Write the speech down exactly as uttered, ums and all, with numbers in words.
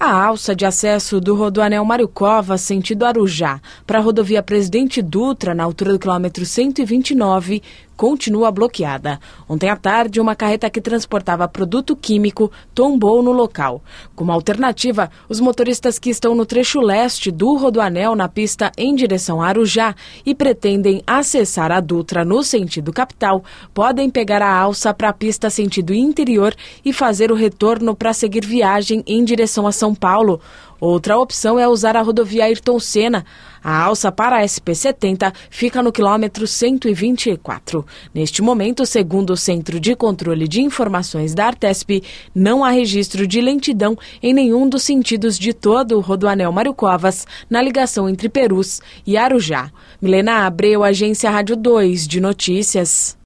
A alça de acesso do Rodoanel Mário Covas, sentido Arujá, para a rodovia Presidente Dutra, na altura do quilômetro cento e vinte e nove, continua bloqueada. Ontem à tarde, uma carreta que transportava produto químico tombou no local. Como alternativa, os motoristas que estão no trecho leste do Rodoanel, na pista em direção a Arujá, e pretendem acessar a Dutra no sentido capital, podem pegar a alça para a pista sentido interior e fazer o retorno para seguir viagem em direção a São Paulo. Outra opção é usar a rodovia Ayrton Senna. A alça para a S P setenta fica no quilômetro cento e vinte e quatro. Neste momento, segundo o Centro de Controle de Informações da Artesp, não há registro de lentidão em nenhum dos sentidos de todo o Rodoanel Mário Covas, na ligação entre Perus e Arujá. Milena Abreu, Agência Rádio dois de Notícias.